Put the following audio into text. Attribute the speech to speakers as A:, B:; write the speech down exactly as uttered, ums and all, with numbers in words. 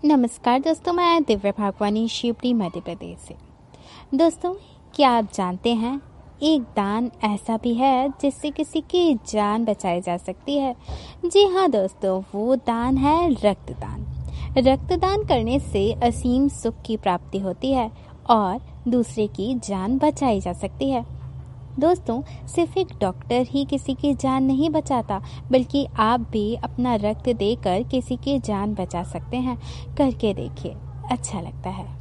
A: नमस्कार दोस्तों, मैं दिव्या भागवानी शिवपुरी मध्य प्रदेश से। दोस्तों, क्या आप जानते हैं एक दान ऐसा भी है जिससे किसी की जान बचाई जा सकती है। जी हाँ दोस्तों, वो दान है रक्तदान। रक्तदान करने से असीम सुख की प्राप्ति होती है और दूसरे की जान बचाई जा सकती है। दोस्तों, सिर्फ एक डॉक्टर ही किसी की जान नहीं बचाता, बल्कि आप भी अपना रक्त देकर किसी की जान बचा सकते हैं। करके देखिए, अच्छा लगता है।